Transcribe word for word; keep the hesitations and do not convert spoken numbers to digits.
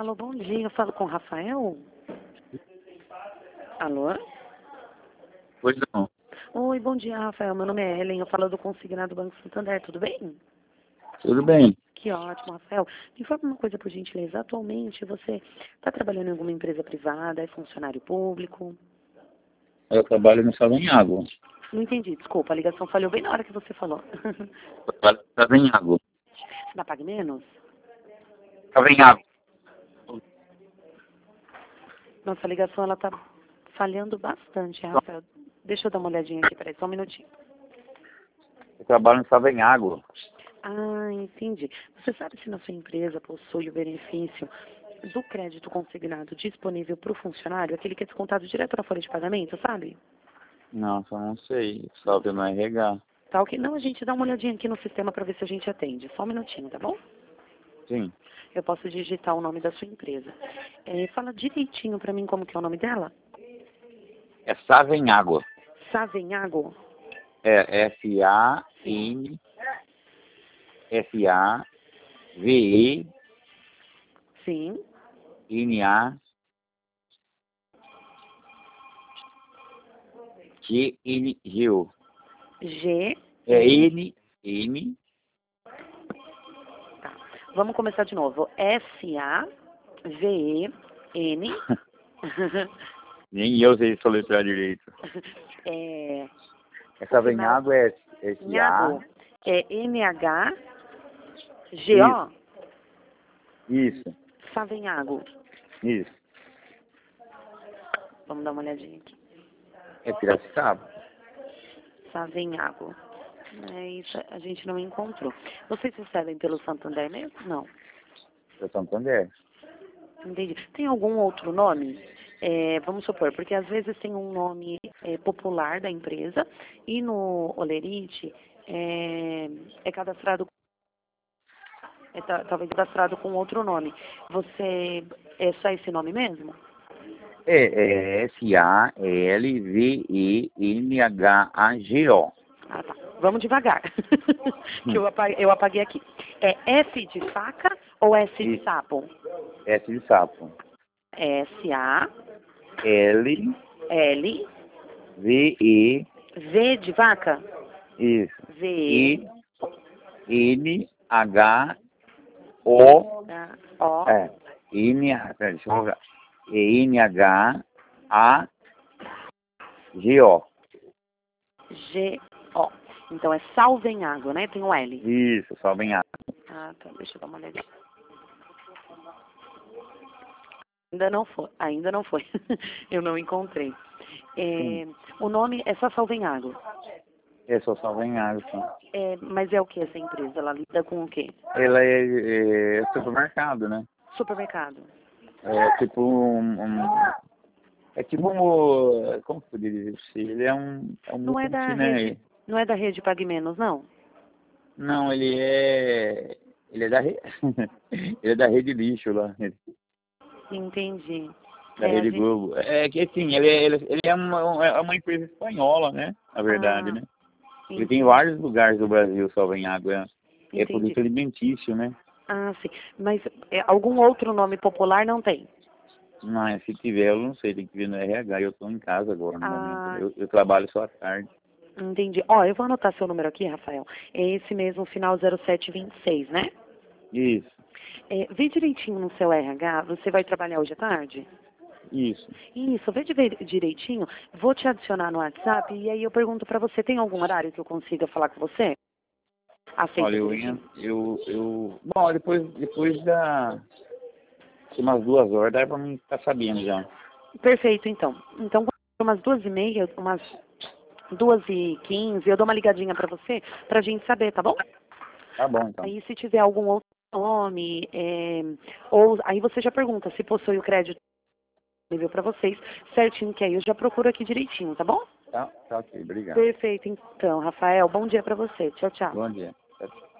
Alô, bom dia. Eu falo com o Rafael? Alô? Pois não. Oi, bom dia, Rafael. Meu nome é Ellen. Eu falo do Consignado Banco Santander. Tudo bem? Tudo bem. Que ótimo, Rafael. Me informa uma coisa, por gentileza. Atualmente, você está trabalhando em alguma empresa privada? É funcionário público? Eu trabalho no Salão em Água. Não entendi. Desculpa, a ligação falhou bem na hora que você falou. Eu trabalho no Salão em Água. Na Pague Menos? Salão em Água. Nossa, a ligação, ela tá falhando bastante, Rafael. Deixa eu dar uma olhadinha aqui. Peraí, só um minutinho. Eu trabalho no Salão em Água. Ah, entendi. Você sabe se na sua empresa possui o benefício do crédito consignado disponível para o funcionário, aquele que é descontado direto na folha de pagamento, sabe? Não, só não sei. Só que no R H. Tá ok? Não, a gente dá uma olhadinha aqui no sistema para ver se a gente atende. Só um minutinho, tá bom? Sim. Eu posso digitar o nome da sua empresa. É, fala direitinho para mim como que é o nome dela. É Salão em Água. Savenhago? É F A N F A V E Sim. N A G N G O. G. É N N. Tá. Vamos começar de novo. S A V E N. Nem eu sei soletrar direito. É. É Salão em Água é S A. Nhago. É N H G O. Isso. Savenhago. Isso. Vamos dar uma olhadinha aqui. É Piracicaba. Savenhago. É isso, a gente não encontrou. Vocês recebem pelo Santander mesmo? Não. É Santander. Entendi. Tem algum outro nome? É, vamos supor, porque às vezes tem um nome é, popular da empresa e no Olerite é, é cadastrado, é, ta- talvez cadastrado com outro nome. Você, é só esse nome mesmo? É, é S A L V E N H A G O. Ah, tá. Vamos devagar, que eu apaguei, eu apaguei aqui. É F de faca ou S de Isso. sapo? S de sapo. S A L L V E. V de vaca? Isso. V E N H O. O É. N. Pera, deixa eu ver. E N H A G O. G O. Então é Salvenhago, né? Tem o L. Isso, só bem água. Ah, tá. Deixa eu dar uma olhadinha. Ainda não foi. Ainda não foi. Eu não encontrei. É, o nome é só Salvenhago. É só só bem água, sim. É, mas é o que essa empresa? Ela lida com o quê? Ela é, é supermercado, né? Supermercado. É tipo um, um- é tipo um, como que eu poderia dizer? Ele é um, é um Não é da multi, né? rede, não é da rede Pague Menos, não? Não, ele é, ele é da rede, ele é da Rede Lixo lá, Entendi. da É, a Rede gente... Globo. É que assim, ele é, ele, ele é uma, é uma empresa espanhola, né? Na verdade, Ah, né? Ele tem entendi. vários lugares do Brasil só em água. É, é Entendi. produto alimentício, né? Ah, sim. Mas é, algum outro nome popular não tem? Mas se tiver, eu não sei, tem que ver no R H. Eu estou em casa agora no momento. Ah, Eu, eu trabalho só à tarde. entendi. Ó, eu vou anotar seu número aqui, Rafael. É esse mesmo, final zero sete vinte e seis, né? Isso, É, vê direitinho no seu R H, você vai trabalhar hoje à tarde? isso. Isso, vê de ver direitinho. Vou te adicionar no WhatsApp e aí eu pergunto pra você, tem algum horário que eu consiga falar com você? Aceita Olha, eu, direitinho? en- eu, eu, bom, depois, depois da, de umas duas horas, dá pra mim estar sabendo já. Perfeito, então. Então, umas duas e meia, umas duas e quinze, eu dou uma ligadinha pra você, pra gente saber, tá bom? Tá bom, então. Aí, se tiver algum outro nome, é, ou aí você já pergunta se possui o crédito disponível pra vocês, certinho, que aí eu já procuro aqui direitinho, tá bom? Tá, tá ok, obrigado. Perfeito, então, Rafael, bom dia pra você. Tchau, tchau. Bom dia. Tchau, tchau.